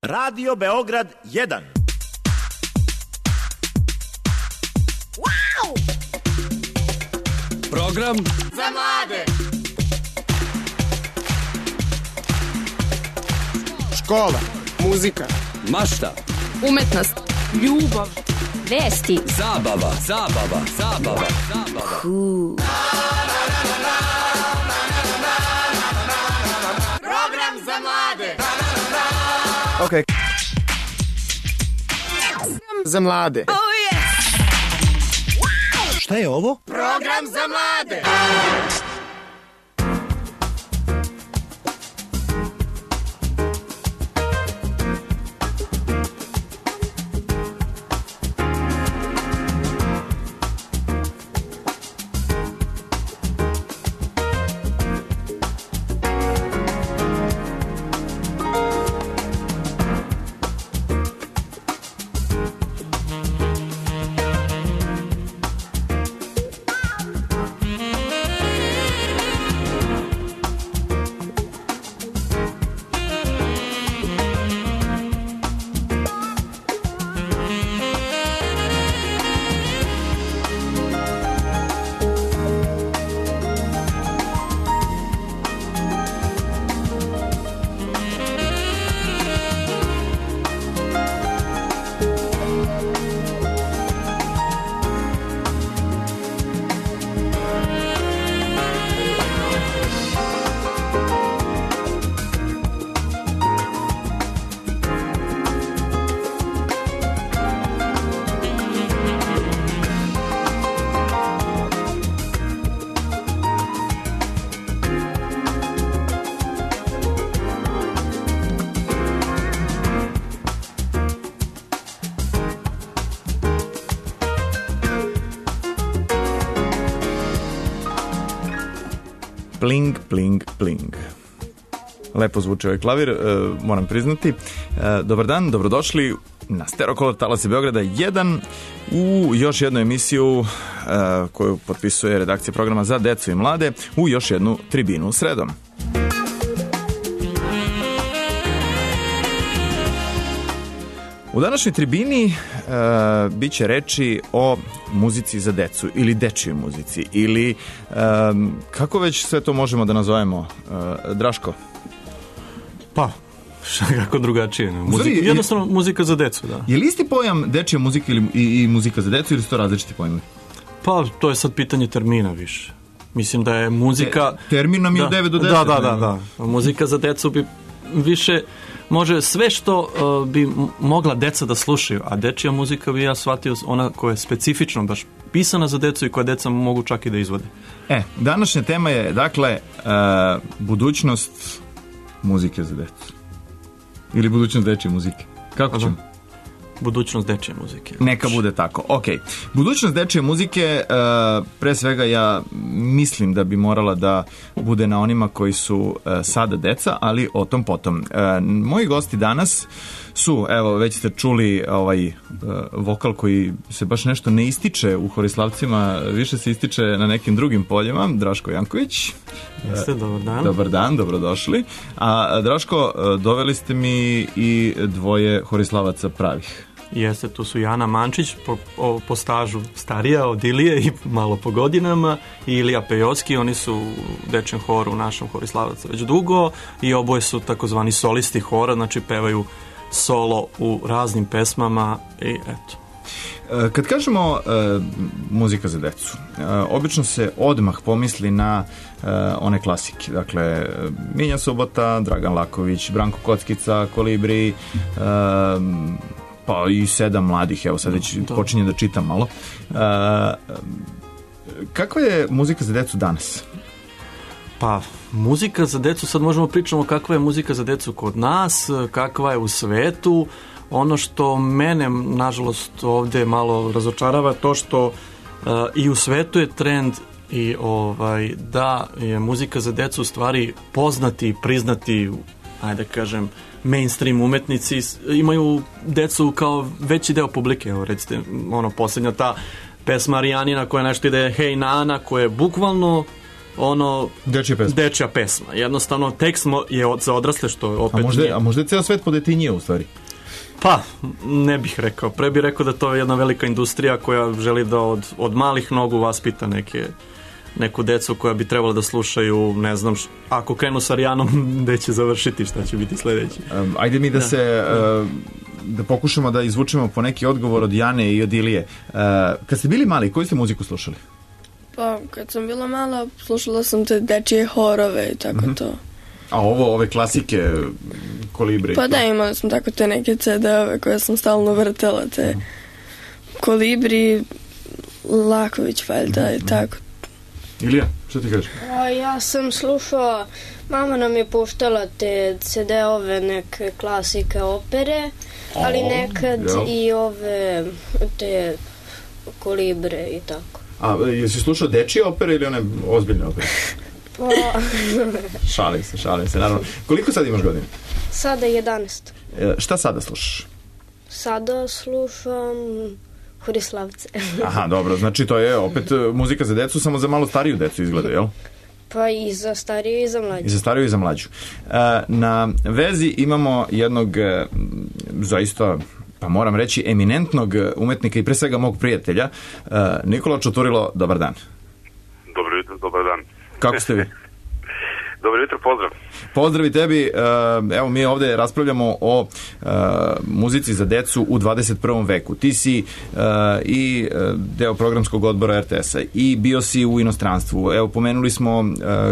Radio Beograd 1. Wow! Program za mlade. Škola, muzika, mašta, umetnost, ljubav, vesti, zabava. Program za mlade. ok. Za mlade. Oh yes! Šta je ovo? Program za mlade. Pling, pling, pling. Lepo zvuči ovaj klavir, moram priznati. Dobar dan, dobrodošli na Stereokolor Talase Beograda 1 u još jednu emisiju koju potpisuje redakcija programa za decu i mlade u još jednu tribinu sredom. U današnjoj tribini bit će reči o muzici za decu ili dečjoj muzici ili kako već sve to možemo da nazovemo, Draško? Pa, kako drugačije. Jednostavno muzika za decu, da. Je li isti pojam dečja muzika i muzika za decu ili su to različiti pojmovi? Pa, to je sad pitanje termina više. Mislim da je muzika... Termin nam je od 9 do 10. Da. Muzika za decu bi više... Može sve što bi mogla deca da slušaju, a dečija muzika bi ja shvatio ona koja je specifično baš pisana za decu i koja deca mogu čak i da izvode. Današnja tema je, dakle, budućnost muzike za decu. Ili budućnost dečje muzike. Kako ćemo? Budućnost dečje muzike. Neka bude tako. Ok. Budućnost dečje muzike, pre svega ja mislim da bi morala da bude na onima koji su sada deca, ali o tom potom. Moji gosti danas su, evo, već ste čuli ovaj vokal koji se baš nešto ne ističe u Horislavcima, više se ističe na nekim drugim poljima, Draško Janković. Jeste, dobar dan. Dobar dan, dobrodošli. A Draško, doveli ste mi i dvoje Horislavaca pravih. Jeste, tu su Jana Mančić, po stažu starija od Ilije i malo po godinama, i Ilija Pejovski, oni su u dečjem horu u našem Horislavaca već dugo i oboje su takozvani solisti hora, znači pevaju solo u raznim pesmama i eto. Kad kažemo muzika za decu, obično se odmah pomisli na one klasike. Dakle, Minja Subota, Dragan Laković, Branko Kockica, Kolibri, pa i 7 mladih, evo sad već počinjem da čitam malo. Kakva je muzika za decu danas? Pa, muzika za decu, sad možemo pričamo kakva je muzika za decu kod nas, kakva je u svetu. Ono što mene, nažalost, ovdje malo razočarava, to što i u svetu je trend i da je muzika za decu u stvari poznati i priznati, ajde kažem, mainstream umetnici imaju decu kao veći deo publike. Evo, recite, posljednja ta pesma Arijanina koja nešto ide Hej Nana, koja je bukvalno ono dečja pesma. Jednostavno tekst je za odrasle, što opet a možda je ceo svet podetinjio u stvari. Pa, ne bih rekao. Pre bih rekao da to je jedna velika industrija koja želi da od malih nogu vaspita neku decu koja bi trebala da slušaju, ne znam, ako krenu sa Arijanom, gde će završiti, šta će biti sledeći. Ajde mi da pokušamo da izvučemo po neki odgovor od Jane i od Ilije. Kad ste bili mali, koju ste muziku slušali? Pa, kad sam bila mala, slušala sam te dečije horove i tako to. A ove klasike, Kolibre? Pa da, imala sam tako te neke CD-ove koje sam stalno vrtela, te Kolibri, Laković, valjda i tako. Ilija, što ti kažeš? Ja sam slušao, mama nam je puštala te CD-ove, neke klasike opere, ali nekad i ove te Kolibre i tako. A jesi slušao dečije opere ili one ozbiljne opere? Pa... Šalim se, naravno. Koliko sad imaš godina? Sada 11. Šta sada slušaš? Sada slušam Horislavce. Aha, dobro, znači to je opet muzika za decu, samo za malo stariju decu izgleda, jel? Pa i za stariju i za mlađu. I za stariju i za mlađu. Na vezi imamo jednog zaista, pa moram reći, eminentnog umetnika i pre svega mog prijatelja, Nikola Čuturilo, dobar dan. Dobro jutro, dobar dan. Kako ste vi? Dobro jutro, pozdrav. Pozdrav i tebi. Evo, mi ovde raspravljamo o muzici za decu u 21. veku. Ti si i deo programskog odbora RTS-a i bio si u inostranstvu. Evo, pomenuli smo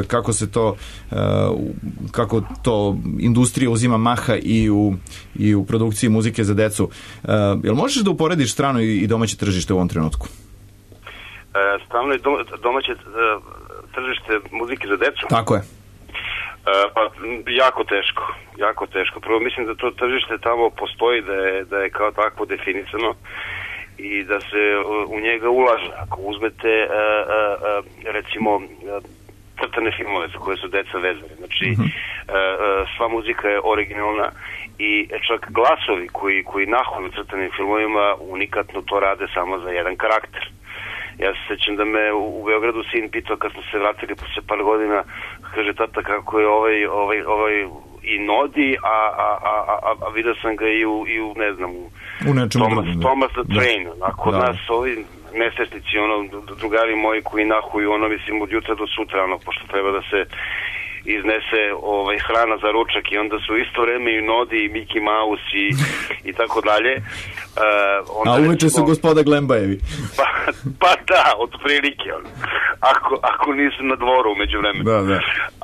kako to industrija uzima maha i u produkciji muzike za decu. Jel možeš da uporediš strano i domaće tržište u ovom trenutku? Strano i domaće tržište muzike za decu? Tako je. Pa jako teško. Prvo mislim da to tržište tamo postoji, da je kao takvo definisano i da se u njega ulaže. Ako uzmete recimo crtane filmove za koje su deca vezane, znači sva muzika je originalna i čak glasovi koji nahuju u crtanim filmovima unikatno to rade samo za jedan karakter. Ja se sećam da me u Beogradu sin pitao kad smo se vratili posle par godina, kaže tata kako je ovaj i Nodi, a vidio sam ga i u ne znam, Thomas the Train. A kod nas ovi nesvesnici, drugari moji koji nahuju, mislim od jutra do sutra, pošto treba da se iznese hrana za ručak i onda su isto vreme i Nodi i Mickey Mouse i tako dalje. A uveče su gospoda Glembajevi. Pa da, od prilike. Ako nisu na dvoru umeđu vremenu. Da.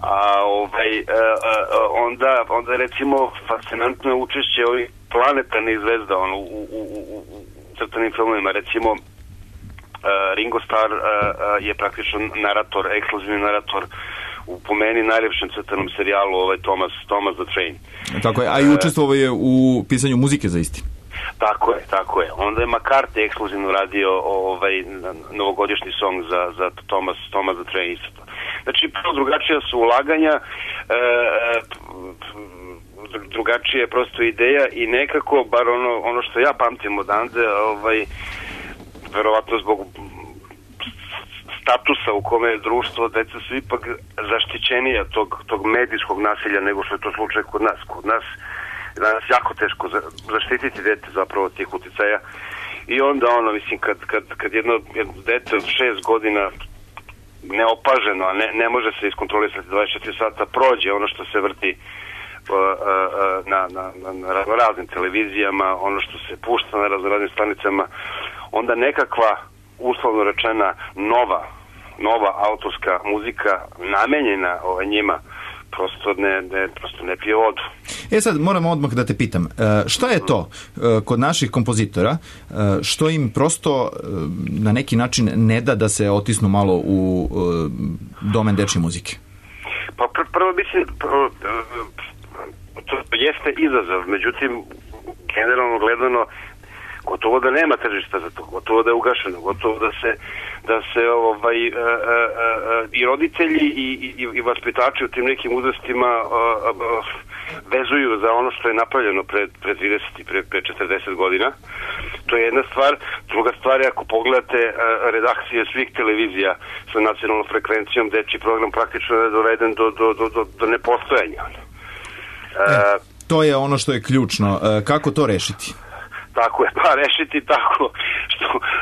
Onda recimo fascinantno je učešće ovih planetarnih zvezda u crtanim filmovima. Recimo Ringo Starr je praktično narator, ekskluzivni narator u po meni najljepšem crtanom serijalu Thomas the Train. Tako je, a i učestvovao je u pisanju muzike za isti. Tako je. Onda je McCarthy ekskluzivno radio novogodišnji song za Thomas the Train. Znači, drugačija su ulaganja, drugačija je prosto ideja i nekako, bar ono što ja pamtim odande, verovatno zbog statusa u kome je društvo, deca su ipak zaštićenija tog medijskog nasilja nego što je to slučaj kod nas. Kod nas je danas jako teško zaštititi dete zapravo od tih uticaja. I onda mislim, kad jedno dete od 6 godina neopaženo, a ne može se iskontrolisati 24 sata, prođe ono što se vrti na raznim televizijama, ono što se pušta na raznim stanicama, onda nekakva, uslovno rečena, nova autorska muzika namenjena njima prosto ne pije vodu. Sad moramo odmah da te pitam, šta je to kod naših kompozitora što im prosto na neki način ne da se otisnu malo u domen dečje muzike? Pa prvo mislim, to jeste izazov, međutim generalno gledano gotovo da nema tržišta za to, gotovo da je ugašeno, gotovo da se i roditelji i vaspitači u tim nekim uzrastima vezuju za ono što je napravljeno pre 30 i pre 40 godina. To je jedna stvar. Druga stvar je ako pogledate redakcije svih televizija sa nacionalnom frekvencijom, dečji program praktično je doveden do nepostojanja. To je ono što je ključno. Kako to rešiti? Tako je, pa rešiti tako što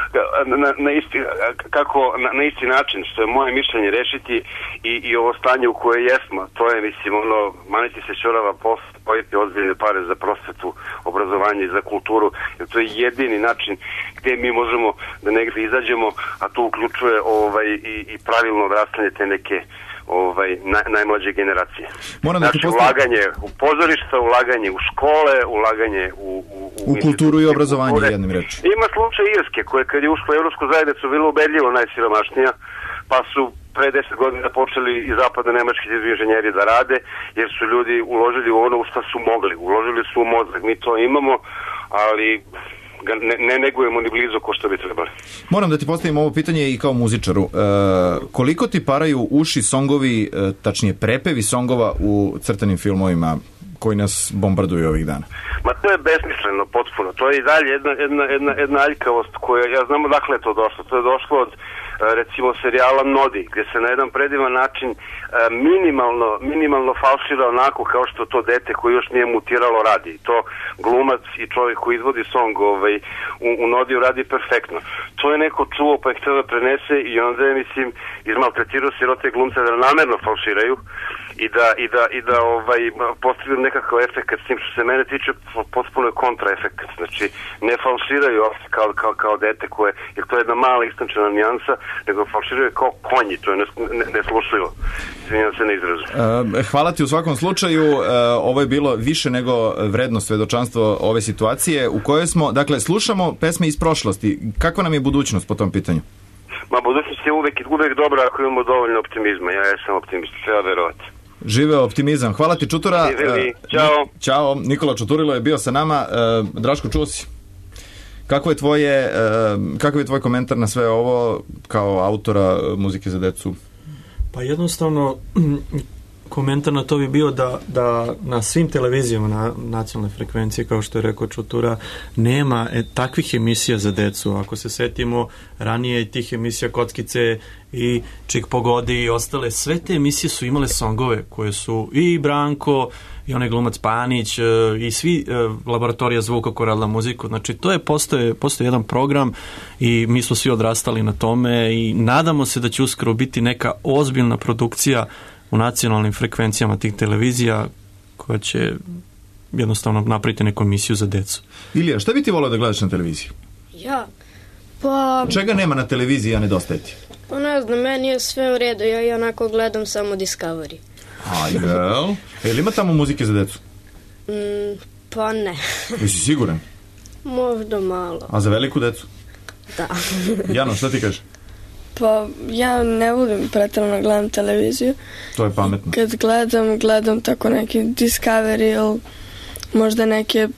na isti način što je moje mišljenje rešiti i ovo stanje u koje jesmo. To je, mislim, ono, maniti se čorava posle, pojeti ozbiljne pare za prosvetu, obrazovanje i za kulturu, jer to je jedini način gde mi možemo da negde izađemo, a to uključuje i pravilno odrastanje te neke najmlađe generacije. Znači, ulaganje u pozorišta, ulaganje u škole, ulaganje u kulturu i obrazovanje, jednim rečima. Ima slučaj Irske, koja kad je ušla u Evropsku zajednicu bila ubedljivo najsiromašnija, pa su pre 10 godina počeli i zapadno-nemački inženjeri da rade, jer su ljudi uložili u ono u što su mogli. Uložili su u mozak. Mi to imamo, ali ne negujemo ni blizu ko što bi trebali. Moram da ti postavim ovo pitanje i kao muzičaru. Koliko ti paraju uši songovi, tačnije prepevi songova u crtanim filmovima koji nas bombarduju ovih dana? Ma to je besmisleno potpuno. To je i dalje jedna aljkavost koja, ja znam odakle je to došlo. To je došlo od recimo serijala Nodi, gdje se na jedan predivan način minimalno falšira onako kao što to dete koje još nije mutiralo radi. To glumac i čovjek koji izvodi song u Nodiju radi perfektno. To je neko čuo pa je htio da prenese i onda je, mislim, izmaltretirao sirote glumce da namerno falširaju i da postavljaju nekakav efekt, s tim što se mene tiče potpuno je kontraefekt. Znači, ne falširaju kao dete koje, jer to je jedna mala istančena nijansa, nego falširaju kao konji, to je neslušljivo. Izvinjam se na izrazu. Hvala ti u svakom slučaju. Ovo je bilo više nego vredno svedočanstvo ove situacije u kojoj smo, dakle, slušamo pesme iz prošlosti. Kakva nam je budućnost po tom pitanju? Ma, budućnost je uvek dobra ako imamo dovoljno optimizma. Ja sam optimist, treba verovati. Živeo optimizam. Hvala ti, Čutura. Ćao. Ćao. Nikola Čuturilo je bio sa nama. Draško, čuo si? Kakav je tvoj komentar na sve ovo kao autora muzike za decu? Pa jednostavno komentar na to bi bio da na svim televizijama na nacionalne frekvencije, kao što je rekao Čutura, nema takvih emisija za decu. Ako se setimo ranije tih emisija Kockice i Čik pogodi i ostale, sve te emisije su imale songove koje su i Branko i onaj glumac Panić i svi laboratorija zvuka koja radila muziku. Znači, to je postoje jedan program i mi smo svi odrastali na tome i nadamo se da će uskoro biti neka ozbiljna produkcija u nacionalnim frekvencijama tih televizija koja će jednostavno napraviti neku emisiju za decu. Ilija, šta bi ti volao da gledaš na televiziji? Ja? Pa... Čega nema na televiziji, a nedostaje ti? Pa ne znam, meni je sve u redu, ja i onako gledam samo Discovery. A jel? Jel ima tamo muzike za decu? Pa ne. Jesi siguran? Možda malo. A za veliku decu? Da. Jano, šta ti kažeš? Pa ja ne volim pretjerano gledam televiziju. To je pametno. Kad gledam tako neke Discovery ili možda neke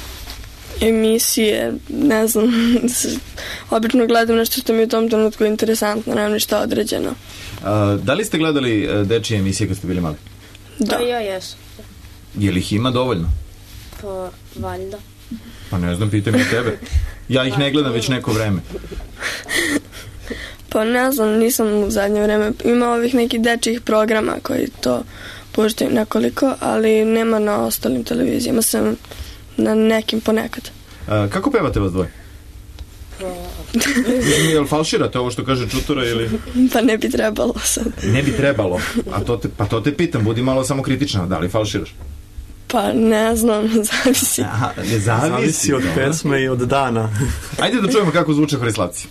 emisije, ne znam. Obično gledam nešto što mi je u tom trenutku interesantno, nemam ništa određeno. Da li ste gledali dečije emisije kad ste bili mali? Da. Ja jesam. Je li ih ima dovoljno? Pa valjda. Pa ne znam, pitam ja tebe. Ja ih ne gledam već neko vreme. Pa ne znam, nisam u zadnje vreme. Ima ovih nekih dečjih programa koji to puštaju nekoliko, ali nema na ostalim televizijama, sam na nekim ponekad. Kako pevate vas dvoje? Jel falširate ovo što kaže Čutura ili... Pa ne bi trebalo sad. Ne bi trebalo? Pa to te pitam, budi malo samokritična, da li falširaš? Pa ne znam, zavisi. Aha, zavisi od pesme i od dana. Ajde da čujemo kako zvuče Horislavci.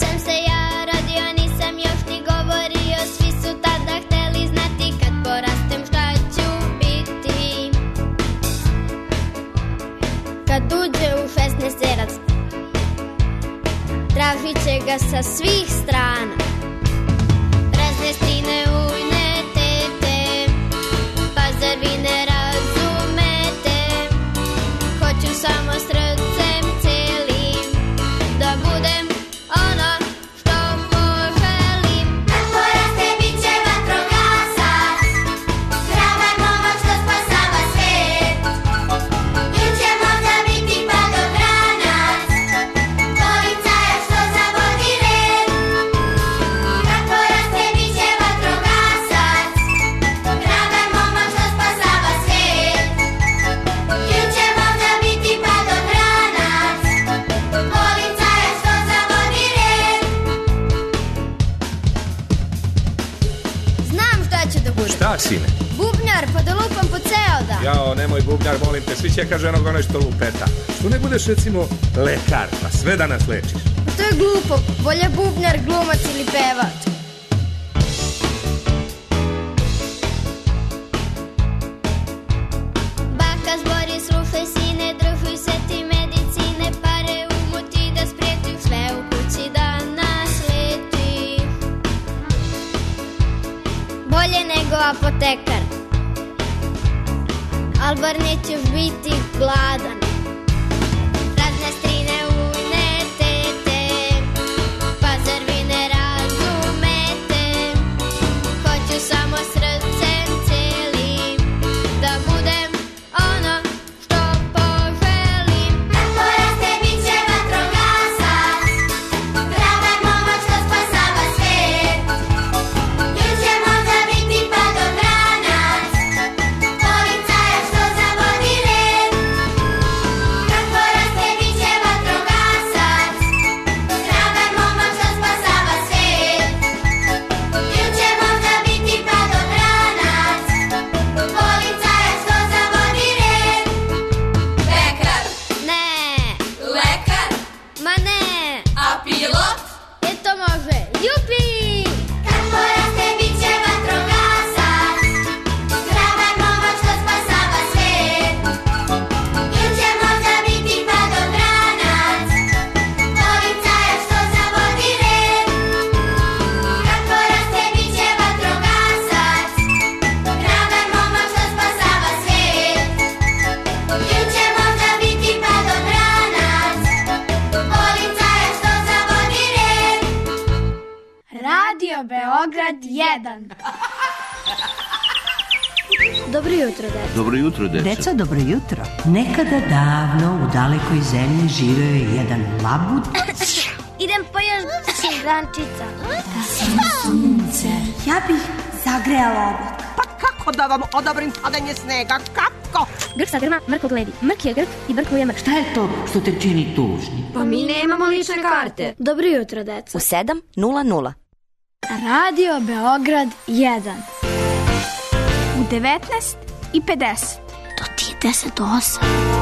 Porasta sa svih strana. Razne strine ujne tete, pa zar vi ne razumete? Hoću samo srcem celim da budem ono što poželim. Kako raste bit će vatrogasac, hrabar momak što spasava svet. Juče možda biti padobranac, policajac što zavodi red. Kako raste bit će vatrogasac, hrabar momak što spasava svet. Juče možda biti padobranac, policajac što zavodi red. Znam šta ću da budem. Šta, sine? Bubnjar, pa da lupam po ceo dan. Jao, nemoj bubnjar, molim te, svi će kaže onog što lupeta. Što ne budeš recimo lekar, pa sve da nas lečiš? Pa to je glupo, bolje bubnjar, glumac ili pevač. Baka zbori, slušaj sine, družuj se ti medicine, pare umuti da spretiš, sve u kući da nasletiš. Bolje nego apotekar, al bar nećeš biti gladan. Razne strine ujne tete, pa zar vi ne razumete? Hoću samo srcem celim da budem ono što poželim. Kako raste bit će vatrogasac, hrabar momak što spasava svet. Juče možda biti padobranac, policajac što zavodi red. Kako raste bit će vatrogasac, hrabar momak što spasava svet. Juče možda biti padobranac, policajac što zavodi red. Lekar. Ne. Lekar. Ma ne. A pilot? To može. Jupi! Kako raste bit će vatrogasac, hrabar momak što spasava svet. Juče možda biti padobranac, policajac što zavodi red. Kako raste bit će vatrogasac, hrabar momak što spasava svet. Juče možda biti padobranac, policajac što zavodi red. Radio Beograd 1. Dobro jutro, deca. Dobro jutro, deca. Deca, dobro jutro. Nekada davno u dalekoj zemlji živeo je jedan labud. Idem po još šimrančica. Sunce. Ja bih zagrejala oblak. Pa kako da vam odobrim padanje snega? Kako? Grk sa grma, mrko gledi. Mrk je grk i brkuje mrk. Šta je to što te čini tužni? Pa mi nemamo lične karte. Dobro jutro, deca. U 7:00. Radio Beograd 1. U 19:50. To ti je 10:08.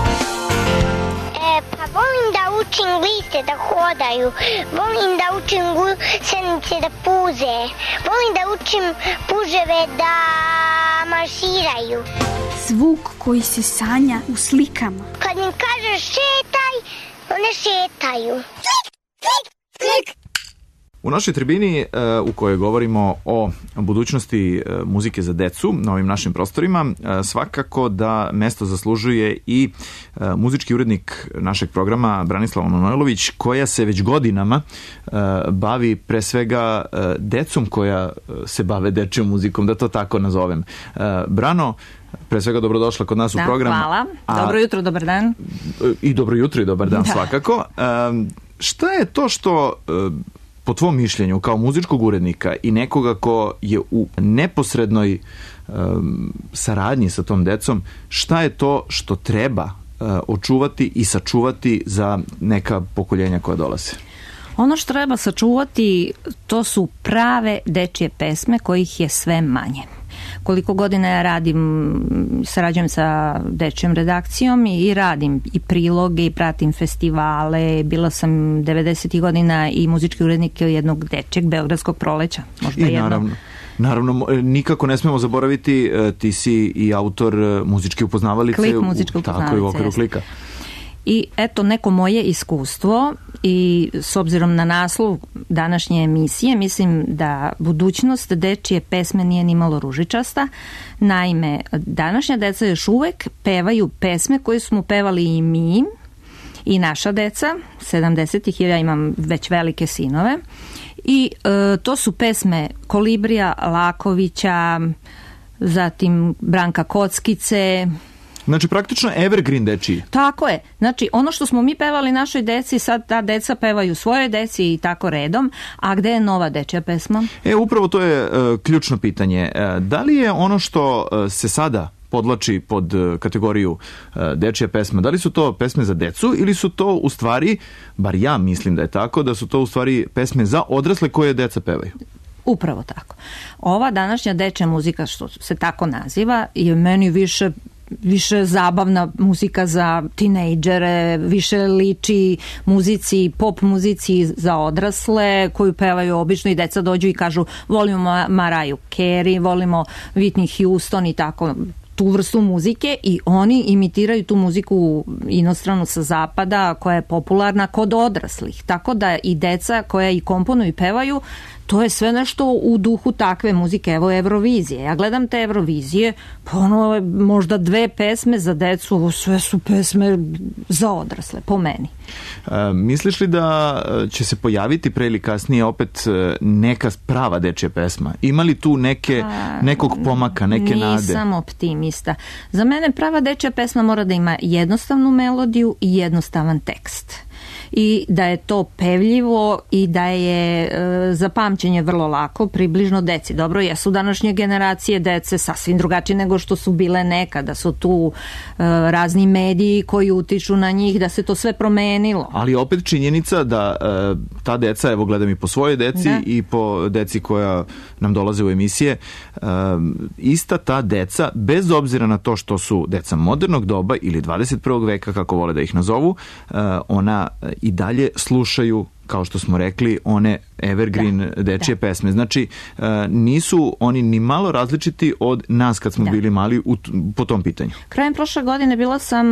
Pa volim da učim liste da hodaju, volim da učim gusenice da puze, volim da učim puževe da marširaju. Zvuk koji se sanja u slikama. Kad im kažeš šetaj, one šetaju. Klik, klik, klik. U našoj tribini u kojoj govorimo o budućnosti muzike za decu na ovim našim prostorima, svakako da mesto zaslužuje i muzički urednik našeg programa Branislava Manojlović, koja se već godinama bavi pre svega decom koja se bave dečjom muzikom, da to tako nazovem. Brano, pre svega dobrodošla kod nas u program. Hvala. Dobro jutro, dobar dan. I dobro jutro i dobar dan svakako. Šta je to što po tvom mišljenju kao muzičkog urednika i nekoga ko je u neposrednoj saradnji sa tom decom, šta je to što treba očuvati i sačuvati za neka pokoljenja koja dolaze? Ono što treba sačuvati, to su prave dečje pesme kojih je sve manje. Koliko godina ja sarađujem sa dečjom redakcijom i radim i priloge i pratim festivale. Bila sam 90. godina i muzički urednik jednog dečjeg Beogradskog proleća. Možda I naravno, nikako ne smemo zaboraviti, ti si i autor muzičke upoznavalice. Klik muzičke upoznavalice. Tako i u okviru Klika. I eto neko moje iskustvo i s obzirom na naslov današnje emisije, mislim da budućnost dečije pesme nije ni malo ružičasta. Naime, današnja deca još uvek pevaju pesme koje smo pevali i mi i naša deca, 70-ih, ja imam već velike sinove, i to su pesme Kolibrija, Lakovića, zatim Branka Kockice. Znači praktično evergreen dečiji. Tako je. Znači ono što smo mi pevali našoj deci, sad ta deca pevaju svojoj deci i tako redom. A gde je nova dečija pesma? Upravo to je ključno pitanje. Da li je ono što se sada podlači pod kategoriju dečija pesma, da li su to pesme za decu ili su to u stvari, bar ja mislim da je tako, da su to u stvari pesme za odrasle koje deca pevaju? Upravo tako. Ova današnja dečja muzika, što se tako naziva, je meni više zabavna muzika za tinejdžere, više liči muzici, pop muzici za odrasle koju pevaju obično i deca dođu i kažu volimo Mariah Carey, volimo Whitney Houston i tako tu vrstu muzike, i oni imitiraju tu muziku inostranu sa zapada koja je popularna kod odraslih. Tako da i deca koja i komponuju i pevaju, to je sve nešto u duhu takve muzike. Evo Eurovizije. Ja gledam te Eurovizije, pa ono je možda 2 pesme za decu, ovo sve su pesme za odrasle, po meni. Misliš li da će se pojaviti pre ili kasnije opet neka prava dečja pesma? Ima li tu nekog pomaka, neke nade? Nisam optimista. Za mene prava dečja pesma mora da ima jednostavnu melodiju i jednostavan tekst. I da je to pevljivo i da je za pamćenje vrlo lako, približno deci. Dobro, jesu današnje generacije dece sasvim drugačije nego što su bile nekada. Su tu razni mediji koji utiču na njih, da se to sve promenilo. Ali opet činjenica da ta deca, evo gledam i po svojoj deci i po deci koja nam dolaze u emisije, ista ta deca, bez obzira na to što su deca modernog doba ili 21. veka, kako vole da ih nazovu, ona i dalje slušaju, kao što smo rekli, one evergreen dečije pesme. Znači, nisu oni ni malo različiti od nas kad smo bili mali po tom pitanju. Krajem prošle godine bila sam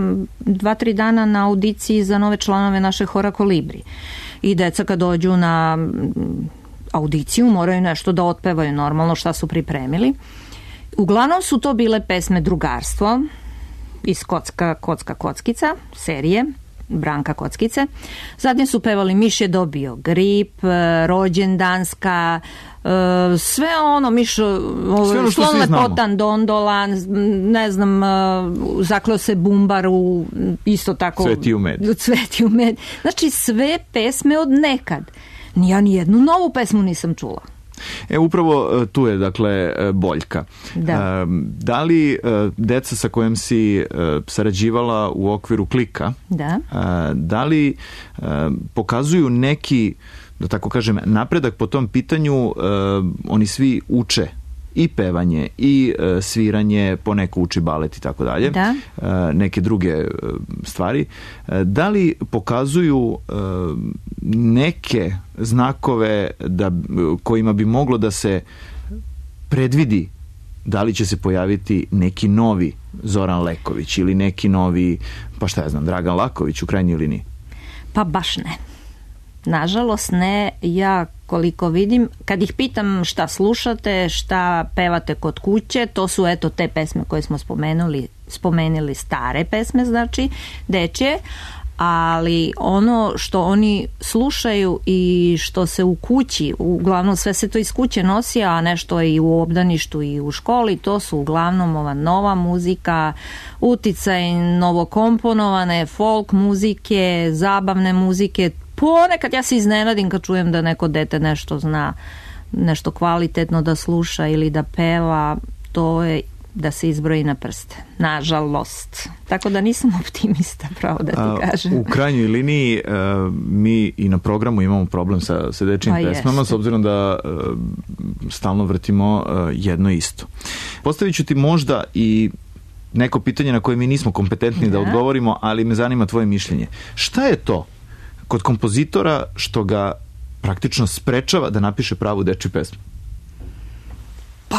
2-3 dana na audiciji za nove članove naše hora Kolibri. I deca kad dođu na audiciju moraju nešto da otpevaju, normalno šta su pripremili. Uglavnom su to bile pesme Drugarstvo iz Kockica serije Branka Kockice. Zatim su pevali Miš je dobio grip, Rođendanska, sve ono, Slon lepotan Dondolan, ne znam, Zakleo se bumbar u isto tako Cveti u med. Znači sve pesme od nekad. Ja ni jednu novu pesmu nisam čula. Upravo tu je, dakle, boljka. Da li deca sa kojim si sarađivala u okviru Klika, da li pokazuju neki, da tako kažem, napredak po tom pitanju? Oni svi uče i pevanje i sviranje, poneko uči balet i tako dalje, neke druge stvari. Da li pokazuju neke znakove kojima bi moglo da se predvidi da li će se pojaviti neki novi Zoran Leković ili neki novi, pa šta ja znam, Dragan Laković u krajnjoj liniji? Pa baš ne. Nažalost ne. Ja koliko vidim, kad ih pitam šta slušate, šta pevate kod kuće, to su eto te pesme koje smo spomenuli, stare pesme, znači dečje, ali ono što oni slušaju i što se u kući, uglavnom sve se to iz kuće nosi, a nešto i u obdaništu i u školi, to su uglavnom ova nova muzika, uticaj novokomponovane folk muzike, zabavne muzike. Ponekad ja se iznenadim kad čujem da neko dete nešto zna, nešto kvalitetno da sluša ili da peva, to je da se izbroji na prste. Nažalost. Tako da nisam optimista, pravo da ti kažem. U krajnjoj liniji mi i na programu imamo problem sa dečjim pesmama, s obzirom da stalno vrtimo jedno isto. Postavit ću ti možda i neko pitanje na koje mi nismo kompetentni da odgovorimo, ali me zanima tvoje mišljenje. Šta je to kod kompozitora što ga praktično sprečava da napiše pravu dečju pesmu? Pa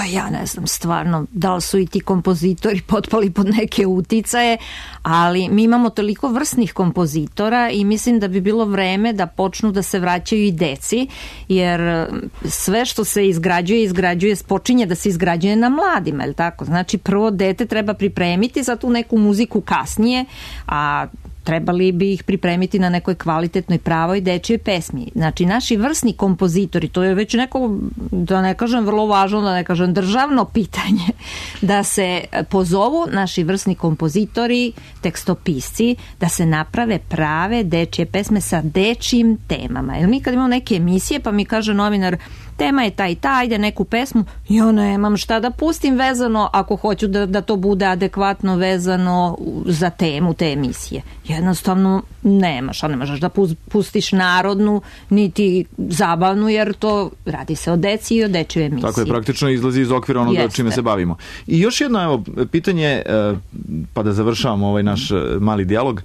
Pa ja ne znam stvarno da li su i ti kompozitori potpali pod neke uticaje, ali mi imamo toliko vrsnih kompozitora i mislim da bi bilo vreme da počnu da se vraćaju i deci, jer sve što se počinje da se izgrađuje na mladima, je li tako? Znači prvo dete treba pripremiti za tu neku muziku kasnije, a trebali bi ih pripremiti na nekoj kvalitetnoj pravoj dečjoj pesmi. Znači, naši vrsni kompozitori, to je već neko, da ne kažem vrlo važno, da ne kažem državno pitanje, da se pozovu naši vrsni kompozitori, tekstopisci, da se naprave prave dečje pesme sa dečjim temama. Jer mi kad imamo neke emisije, pa mi kaže novinar, tema je ta i ta, ajde neku pesmu, ja nemam šta da pustim vezano ako hoću da to bude adekvatno vezano za temu te emisije. Jednostavno nemaš, a ne možeš da pustiš narodnu niti zabavnu, jer to radi se o deci i o dečjoj emisiji. Tako je, praktično izlazi iz okvira onoga čime se bavimo. I još jedno pitanje, pa da završavamo ovaj naš mali dijalog.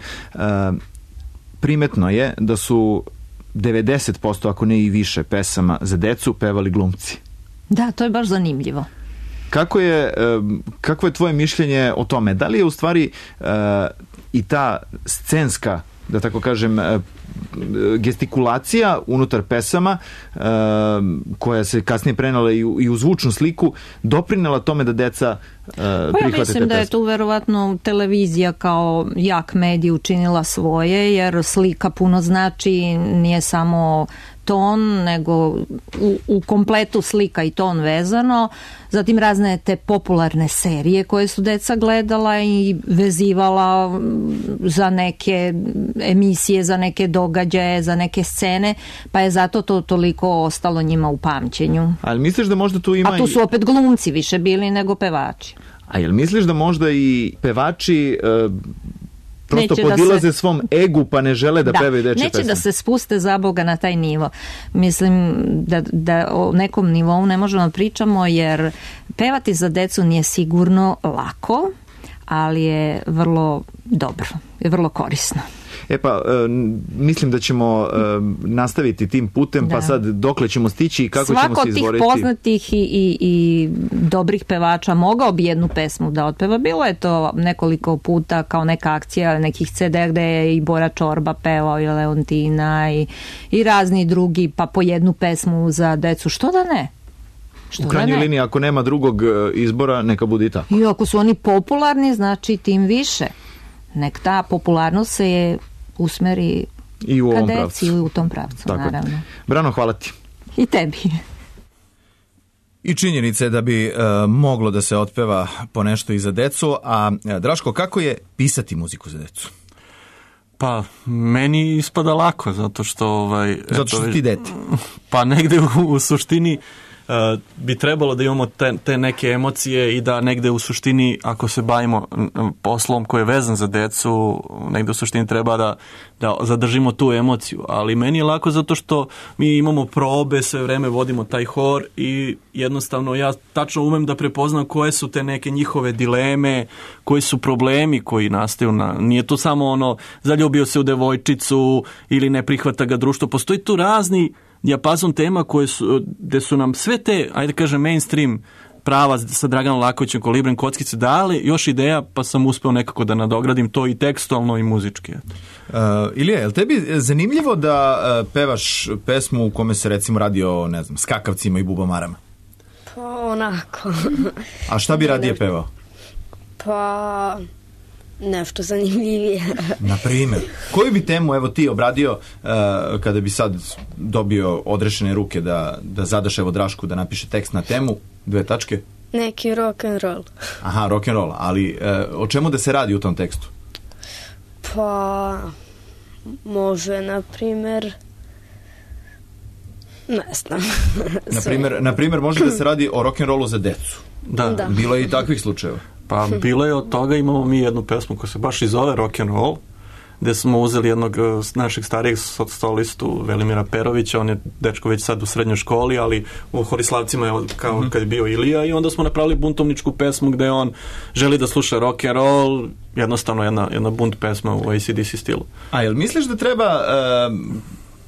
Primetno je da su 90%, ako ne i više, pesama za decu pevali glumci. Da, to je baš zanimljivo. Kako je tvoje mišljenje o tome? Da li je u stvari i ta scenska, da tako kažem, gestikulacija unutar pesama koja se kasnije prenela i u zvučnu sliku doprinela tome da deca prihvate te pesme? Mislim da je tu verovatno televizija kao jak medij učinila svoje, jer slika puno znači, nije samo ton, nego u kompletu slika i ton vezano. Zatim razne te popularne serije koje su deca gledala i vezivala za neke emisije, za neke događaje, za neke scene, pa je zato to toliko ostalo njima u pamćenju. Ali misliš da možda tu ima... A tu su opet glumci više bili nego pevači. A jel misliš da možda i pevači prosto podilaze svom egu pa ne žele da pevaju dečje pesme? Neće da se spuste za Boga na taj nivo. Mislim da o nekom nivou ne možemo da pričamo, jer pevati za decu nije sigurno lako, ali je vrlo dobro i vrlo korisno. Mislim da ćemo nastaviti tim putem, pa sad dokle ćemo stići i kako ćemo se izboriti. Svako od tih poznatih i dobrih pevača mogao bi jednu pesmu da otpeva. Bilo je to nekoliko puta kao neka akcija nekih CD gde je i Bora Čorba pevao i Leontina i razni drugi, pa po jednu pesmu za decu. Što da ne? U krajnjoj liniji, ako nema drugog izbora, neka bude i tako. I ako su oni popularni, znači tim više. Nek ta popularnost se usmeri i u ovom pravcu. I u tom pravcu, tako naravno. Brano, hvala ti. I tebi. I činjenica je da bi moglo da se otpeva po nešto i za decu, a Draško, kako je pisati muziku za decu? Pa, meni ispada lako, zato što... zato što ti dete. Pa negde u suštini bi trebalo da imamo te neke emocije i da negde u suštini, ako se bavimo poslom koji je vezan za decu, negde u suštini treba da zadržimo tu emociju. Ali meni je lako zato što mi imamo probe, sve vreme vodimo taj hor i jednostavno ja tačno umem da prepoznam koje su te neke njihove dileme, koji su problemi koji nastaju. Nije to samo zaljubio se u devojčicu ili ne prihvata ga društvo. Postoji tu razni dijapazon tema gde su nam sve te, ajde kažem, mainstream prava sa Draganom Lakovićem, Kolibrem, Kockice dali još ideja, pa sam uspeo nekako da nadogradim to i tekstualno i muzički. Ilija, je li tebi zanimljivo da pevaš pesmu u kome se recimo radi o, ne znam, skakavcima i bubamarama? Pa onako. A šta bi radije pevao? Pa... nešto zanimljivije. Na primjer, koju bi temu evo ti obradio kada bi sad dobio odrešene ruke da zadaš evo Drašku da napiše tekst na temu, 2 tačke? Neki rock and roll. Aha, rock and roll, ali o čemu da se radi u tom tekstu? Pa može, na primjer, ne znam. Na primjer, može da se radi o rock and rollu za decu. Da. Bilo je i takvih slučajeva. Pa bilo je od toga, imamo mi jednu pesmu koja se baš i zove Rock and Roll, gde smo uzeli jednog našeg starijeg solistu Velimira Perovića, on je dečko već sad u srednjoj školi, ali u Horislavcima je kao kad je bio Ilija, i onda smo napravili buntovničku pesmu gde on želi da sluša rock and roll, jednostavno jedna bunt pesma u AC/DC stilu. A jel misliš da treba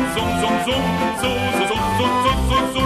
zum, zum, zum, zum, zum, zum, zum,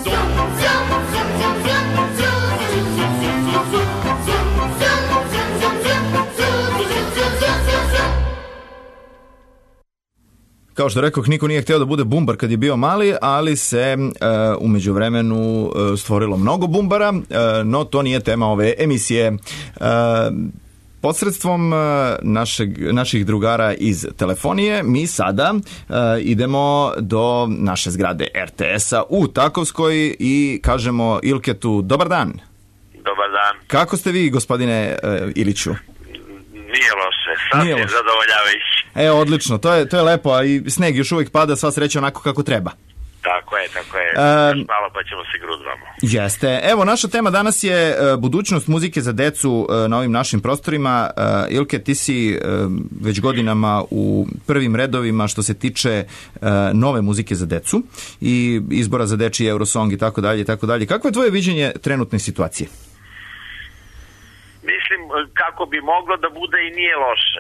Kao što rekoh, niko nije htio da bude bumbar kad je bio mali, ali se u međuvremenu stvorilo mnogo bumbara, no to nije tema ove emisije. Posredstvom naših drugara iz telefonije mi sada idemo do naše zgrade RTS-a u Takovskoj i kažemo Ilketu dobar dan. Dobar dan. Kako ste vi, gospodine Iliću? Nije loše, sasvim zadovoljavajući. Odlično, to je lepo, a i sneg još uvijek pada, sva sreća onako kako treba. Tako je. Malo pa ćemo se grudvamo. Jeste. Evo, naša tema danas je budućnost muzike za decu na ovim našim prostorima. Ilke, ti si već godinama u prvim redovima što se tiče nove muzike za decu i izbora za dečiji Eurosong i tako dalje i tako dalje. Kako je tvoje viđenje trenutne situacije? Mislim, kako bi moglo da bude i nije loše.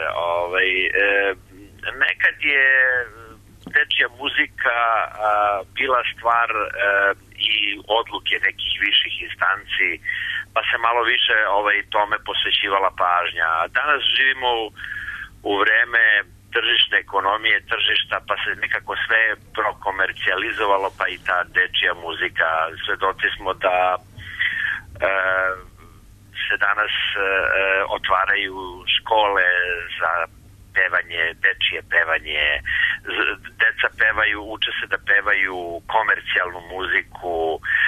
Nekad je dečija muzika bila stvar i odluke nekih viših instanci, pa se malo više tome posvećivala pažnja. Danas živimo u vreme tržišne ekonomije, tržišta, pa se nekako sve prokomercijalizovalo, pa i ta dečija muzika. Svedoci smo da se danas otvaraju škole za pevanje, dečije pevanje, deca pevaju, uče se da pevaju komercijalnu muziku,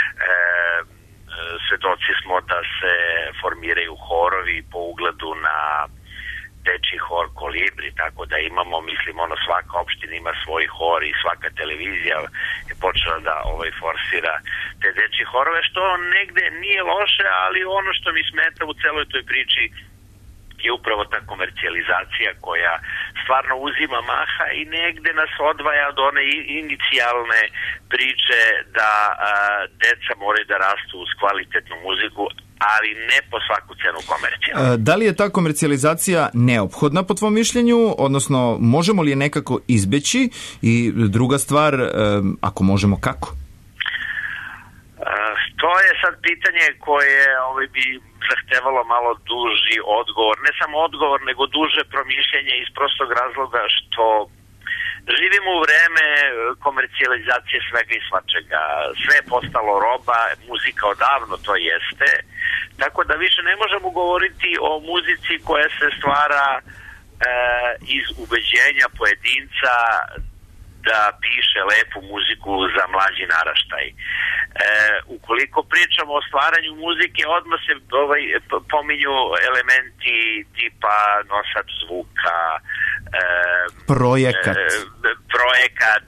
svedoci smo da se formiraju horovi po ugledu na dečiji hor Kolibri, tako da imamo, svaka opština ima svoj hor i svaka televizija je počela da forsira te dečije horove, što negde nije loše, ali ono što mi smeta u celoj toj priči je upravo ta komercijalizacija koja stvarno uzima maha i negde nas odvaja od one inicijalne priče da deca moraju da rastu uz kvalitetnu muziku, ali ne po svaku cenu komercijalno. Da li je ta komercijalizacija neophodna po tvom mišljenju, odnosno možemo li je nekako izbeći i druga stvar, ako možemo, kako? To je sad pitanje koje bi zahtevalo malo duži odgovor, ne samo odgovor, nego duže promišljanje iz prostog razloga što živimo u vreme komercijalizacije svega i svačega. Sve je postalo roba, muzika odavno to jeste, tako da više ne možemo govoriti o muzici koja se stvara iz ubeđenja pojedinca da piše lepu muziku za mlađi naraštaj. Ukoliko pričamo o stvaranju muzike, odmah se pominju elementi tipa nosač zvuka, projekat,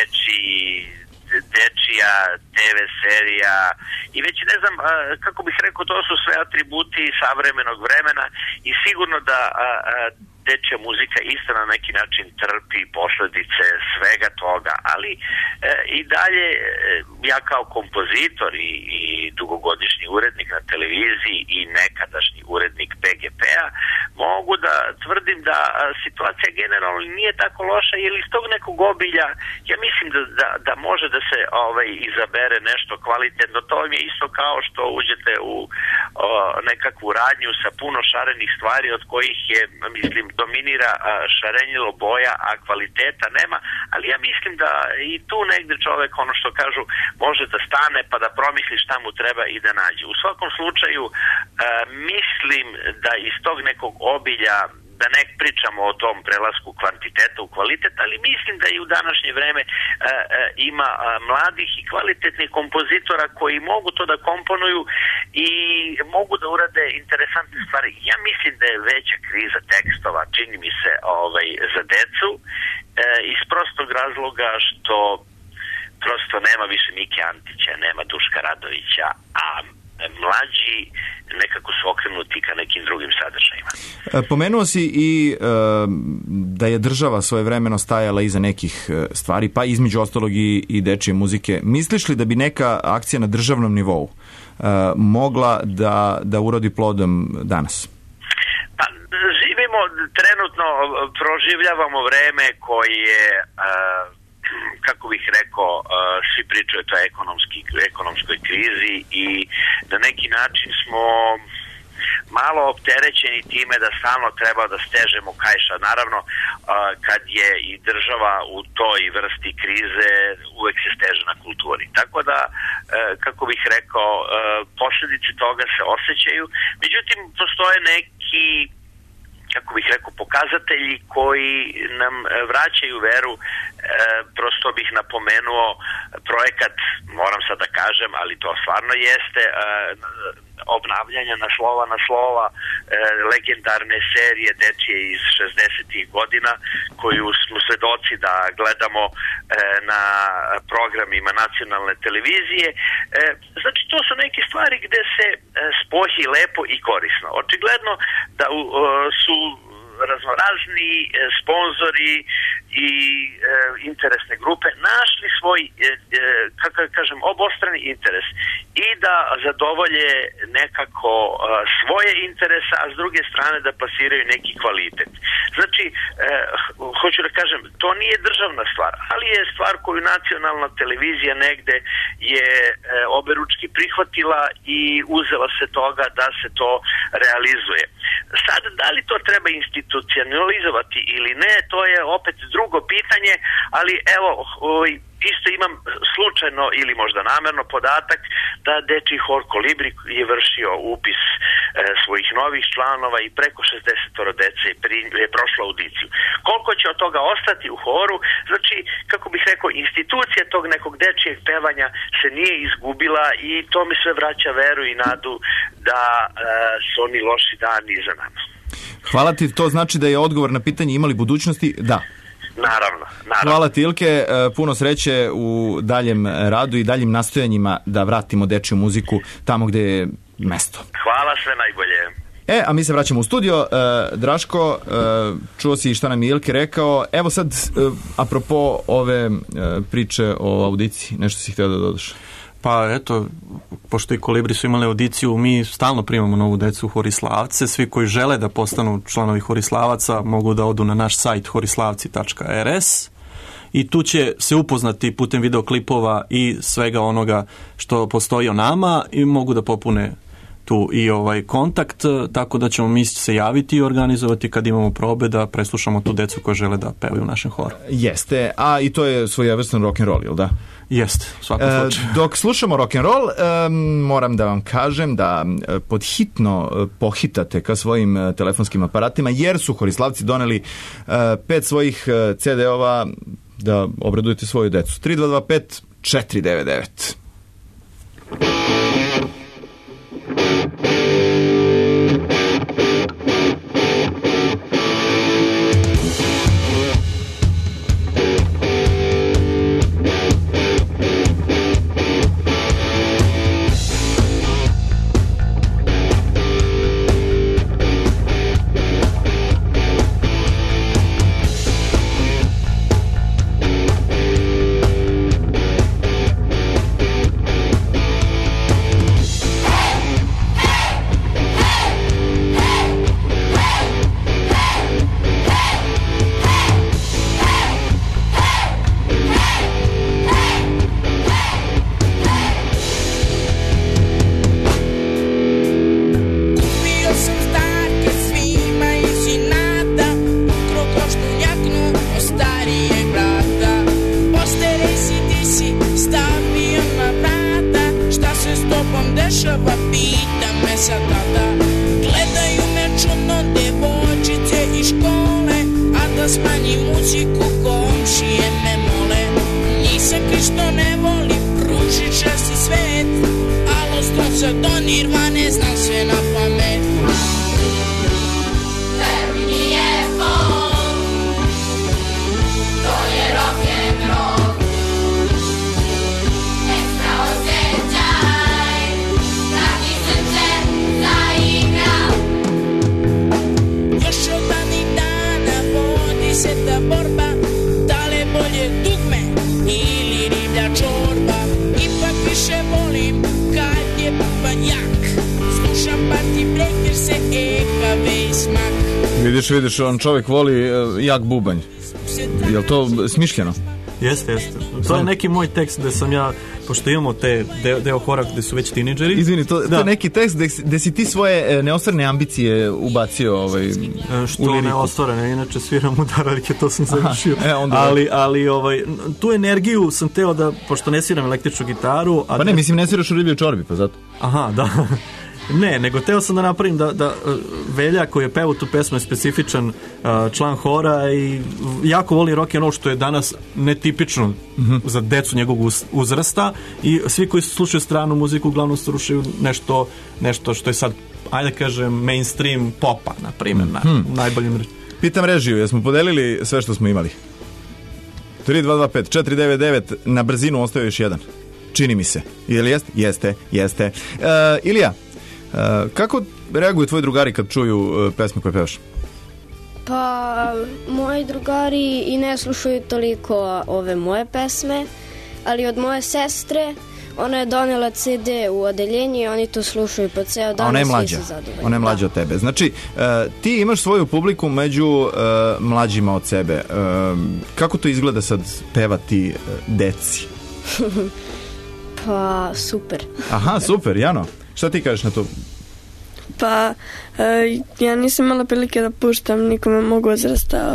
dečija TV serija i već ne znam kako bih rekao, to su sve atributi savremenog vremena i sigurno da dečja muzika isto na neki način trpi posledice svega toga, ali i dalje ja kao kompozitor i dugogodišnji urednik na televiziji i nekadašnji urednik PGP-a mogu da tvrdim da situacija generalno nije tako loša, jer iz tog nekog obilja ja mislim da može da se izabere nešto kvalitetno. To vam je isto kao što uđete u nekakvu radnju sa puno šarenih stvari od kojih je, dominira šarenjilo boja, a kvaliteta nema, ali ja mislim da i tu negde čovek, ono što kažu, može da stane pa da promisli šta mu treba i da nađe. U svakom slučaju mislim da iz tog nekog obilja, da ne pričamo o tom prelasku kvantiteta u kvalitet, ali mislim da i u današnje vreme ima mladih i kvalitetnih kompozitora koji mogu to da komponuju i mogu da urade interesantne stvari. Ja mislim da je veća kriza tekstova, čini mi se, za decu, iz prostog razloga što prosto nema više Mike Antića, nema Duška Radovića, a mlađi nekako su okrenuti ka nekim drugim sadržajima. Pomenuo si i da je država svojevremeno stajala iza nekih stvari, pa između ostalog i dečije muzike. Misliš li da bi neka akcija na državnom nivou mogla da urodi plodom danas? Pa, živimo, trenutno proživljavamo vreme koje kako bih rekao, svi pričaju o toj ekonomskoj krizi i na neki način smo malo opterećeni time da stalno treba da stežemo kaiša. Naravno, kad je i država u toj vrsti krize, uvek se steže na kulturi. Tako da, kako bih rekao, posljedice toga se osjećaju. Međutim, postoje neki, kako bih rekao, pokazatelji koji nam vraćaju veru. Prosto bih napomenuo projekat, moram sad da kažem, ali to stvarno jeste, obnavljanja na slova legendarne serije dečije iz 60-ih godina, koju smo svedoci da gledamo na programima nacionalne televizije. Znači, to su neke stvari gde se spoji lepo i korisno. Očigledno da su raznorazni sponzori i interesne grupe našli svoj, kako kažem, obostrani interes i da zadovolje nekako svoje interese, a s druge strane da plasiraju neki kvalitet. Znači, hoću da kažem, to nije državna stvar, ali je stvar koju nacionalna televizija negde je oberučki prihvatila i uzela se toga da se to realizuje. Sad, da li to treba institucionalizovati ili ne, to je opet drugo pitanje, ali evo, isto imam slučajno ili možda namerno podatak da dečiji hor Kolibri je vršio upis svojih novih članova i preko 60 dece je prošlo audiciju. Koliko će od toga ostati u horu, znači, kako bih rekao, institucija tog nekog dečijeg pevanja se nije izgubila i to mi sve vraća veru i nadu da su oni loši dani iza nama. Hvala ti, to znači da je odgovor na pitanje imali budućnosti? Da. Naravno. Hvala ti, Ilke, puno sreće u daljem radu i daljim nastojanjima da vratimo dečju muziku tamo gde je mesto. Hvala, sve najbolje. A mi se vraćamo u studio. Draško, čuo si šta nam je Ilke rekao. Evo sad, apropo ove priče o audiciji, nešto si htio da dodaš? Pa eto, pošto i Kolibri su imali audiciju, mi stalno primamo novu decu u Horislavce. Svi koji žele da postanu članovi Horislavaca mogu da odu na naš sajt horislavci.rs i tu će se upoznati putem videoklipova i svega onoga što postoji o nama i mogu da popune tu i kontakt, tako da ćemo mi se javiti i organizovati kad imamo probe da preslušamo tu decu koja žele da pevaju u našem horu. Jeste, a i to je svojevrstan rock'n'roll, ili da? Jeste, u svakom slučaju. Dok slušamo rock'n'roll, moram da vam kažem da podhitno pohitate ka svojim telefonskim aparatima, jer su Horislavci doneli 5 svojih CD-ova da obradujete svoju decu. 3225 499. Vidiš, on čovjek voli jak bubanj. Je li to smišljeno? Jeste. To je neki moj tekst gde sam ja, pošto imamo te deo hora gde su već tinejdžeri. Izvini, to je neki tekst gde si ti svoje neostvarene ambicije ubacio što neostvarene, inače sviram udaralike, to sam završio. Ali tu energiju sam teo da, pošto ne sviram električnu gitaru... Pa ne, mislim ne sviraš u riblju čorbi, pa zato. Aha, da. Ne, nego teo sam da napravim da Velja koji je pevao tu pesmu je specifičan član hora i jako voli rock and roll, što je danas netipično za decu njegovog uzrasta, i svi koji slušaju stranu muziku uglavnom slušaju nešto što je sad, ajde kažem, mainstream popa, na primjer, na najboljim reći. Pitam režiju, jesmo podelili sve što smo imali? 3225 499, na brzinu ostaje još jedan. Čini mi se. Ili jeste? Ilija, kako reaguju tvoji drugari kad čuju pesme koje pevaš? Pa, moji drugari i ne slušaju toliko ove moje pesme, ali od moje sestre, ona je donela CD u odeljenje i oni to slušaju po ceo dan. Ona je mlađa. Ona je mlađa od tebe. Znači, ti imaš svoju publiku među mlađima od sebe. Kako to izgleda sad pevati deci? Pa, super. Aha, super, Jano. Šta ti kažeš na to? Pa, ja nisam imala prilike da puštam nikome mogu uzrasta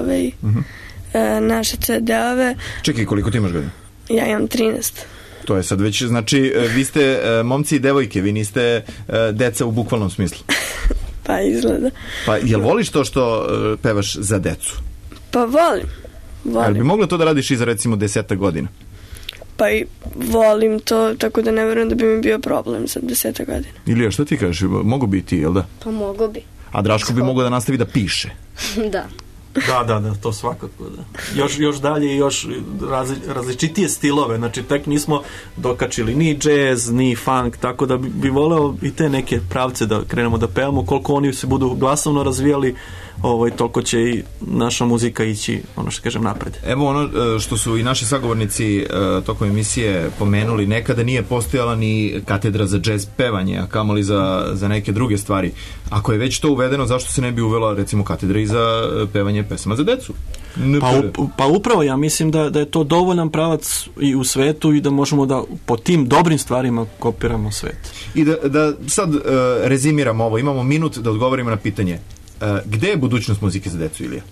naše CD-ove. Čekaj, koliko ti imaš godina? Ja imam 13. To je sad već, znači, vi ste momci i devojke, vi niste deca u bukvalnom smislu. Pa, izgleda. Pa, jel voliš to što pevaš za decu? Pa, volim. Ali bi mogla to da radiš i za, recimo, 10 godina? Pa i volim to, tako da ne verujem da bi mi bio problem za 10 godina. Ilija, šta ti kažeš? Mogu bi ti, jel da? Pa mogu bi. A Draško bi mogao da nastavi da piše. Da. Da, to svakako, da. Još dalje i još različitije stilove, znači tek nismo dokačili ni jazz, ni funk, tako da bi voleo i te neke pravce da krenemo da pevamo, koliko oni se budu glasovno razvijali, toliko će i naša muzika ići, ono što kažem, napred. Evo ono što su i naši sagovornici tokom emisije pomenuli, nekada nije postojala ni katedra za džez pevanje, a kamoli za neke druge stvari. Ako je već to uvedeno, zašto se ne bi uvela, recimo, katedra i za pevanje pesama za decu? Pa upravo ja mislim da je to dovoljan pravac i u svetu i da možemo da po tim dobrim stvarima kopiramo svet. I da sad rezimiramo ovo, imamo minut da odgovorimo na pitanje. Gde je budućnost muzike za decu, Ilija?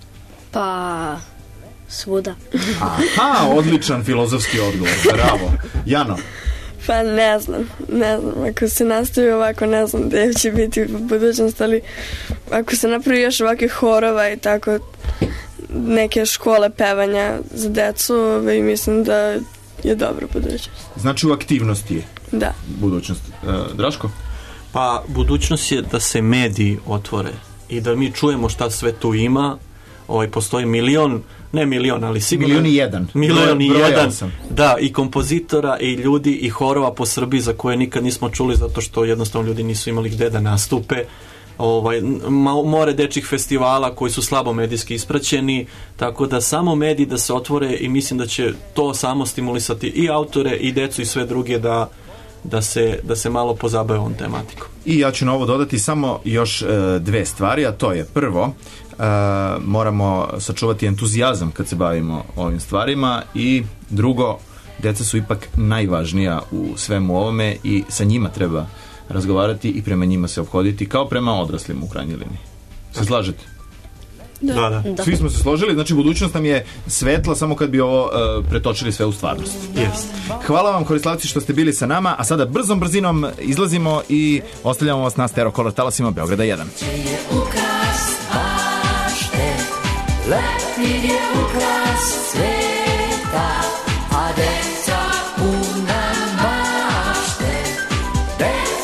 Pa, svuda. Aha, odličan filozofski odgovor, bravo. Jano? Pa ne znam, ako se nastavi ovako, ne znam gde će biti budućnost, ali ako se napravi još ovakvih horova i tako neke škole pevanja za decu, mislim da je dobra budućnost. Znači u aktivnosti je budućnost. Draško? Pa budućnost je da se mediji otvore i da mi čujemo šta sve tu ima. Postoji ali sigurno milion i jedan, da, i kompozitora i ljudi i horova po Srbiji za koje nikad nismo čuli, zato što jednostavno ljudi nisu imali gde da nastupe. More dečjih festivala koji su slabo medijski ispraćeni, tako da samo mediji da se otvore i mislim da će to samo stimulisati i autore i decu i sve druge da se malo pozabave ovom tematikom. I ja ću na ovo dodati samo još dve stvari, a to je prvo, moramo sačuvati entuzijazam kad se bavimo ovim stvarima, i drugo, deca su ipak najvažnija u svemu ovome i sa njima treba razgovarati i prema njima se ophoditi kao prema odraslim u krajnjoj liniji. Se slažete? Da. Svi smo se složili, znači budućnost nam je svetla samo kad bi ovo pretočili sve u stvarnost. Yes. Hvala vam, Korislavci, što ste bili sa nama, a sada brzom brzinom izlazimo i ostavljamo vas na Stereo Color talasima Beograda 1. Leptir je ukras sveta, a deca puna mašte.